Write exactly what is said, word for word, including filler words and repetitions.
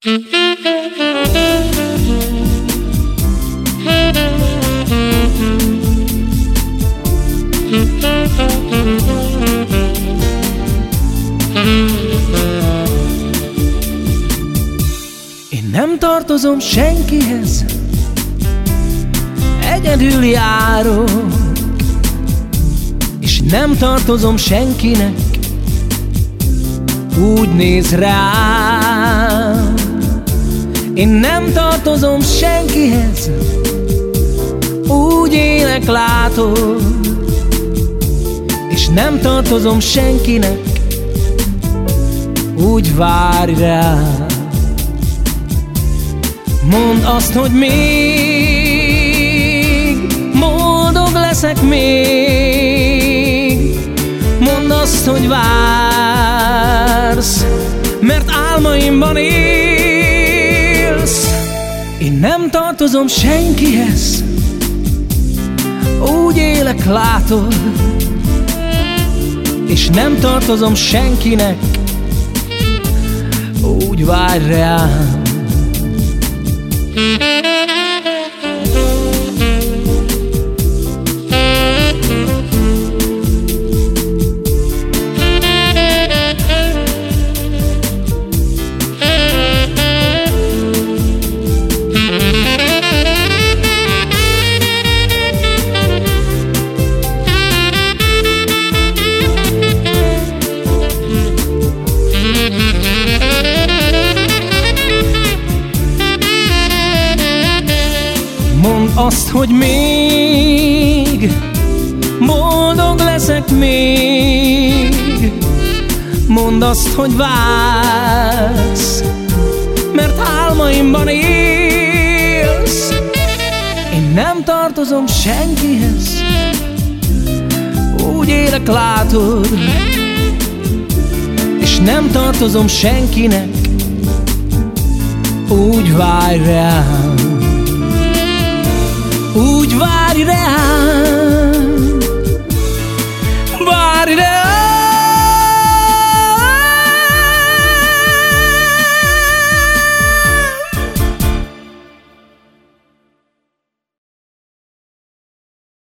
Én nem tartozom senkihez, egyedül járok, és nem tartozom senkinek, úgy néz rám. Én nem tartozom senkihez, úgy élek, látod, és nem tartozom senkinek, úgy várj rám. Mondd azt, hogy még boldog leszek még. Mondd azt, hogy vársz, mert álmaimban élsz. Én nem tartozom senkihez, úgy élek, látod, és nem tartozom senkinek, úgy várj rám. Mondd azt, hogy még boldog leszek még. Mondd azt, hogy vársz, mert álmaimban élsz. Én nem tartozom senkihez, úgy élek, látod, és nem tartozom senkinek, úgy várj rám.